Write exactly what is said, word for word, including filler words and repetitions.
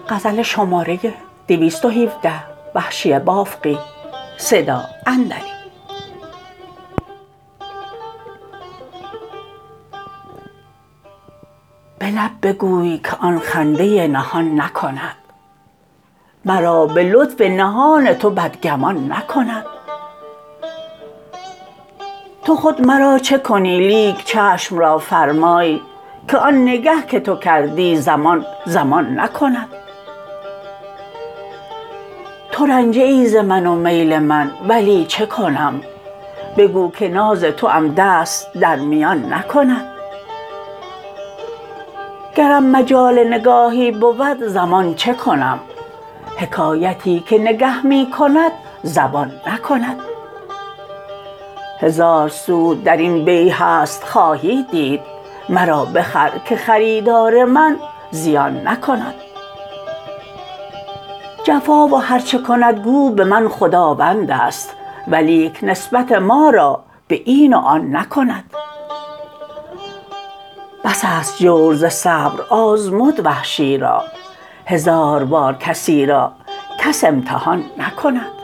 غزل شماره دویست و هفده وحشی بافقی صدا اندری. به لب بگوی که آن خنده نهان نکند، مرا به لطف نهان تو بدگمان نکند. تو خود مرا چه کنی لیک چشم را فرمای، که آن نگه که تو کردی زمان زمان نکند. تو رنجه ای ز من و میل من ولی چه کنم، بگو که ناز توام دست در میان نکند. گرم مجال نگاهی بود زمان چه کنم، حکایتی که نگه می کند زبان نکند. هزار سود در این بیع هست خواهی دید، مرا بخر که خریدار من زیان نکند. جفا و هر چه کند گو به من خداوند است، ولیک نسبت ما را به این و آن نکند. بس است جور ز صبر آزمود وحشی را، هزار بار کسی را کس امتحان نکند.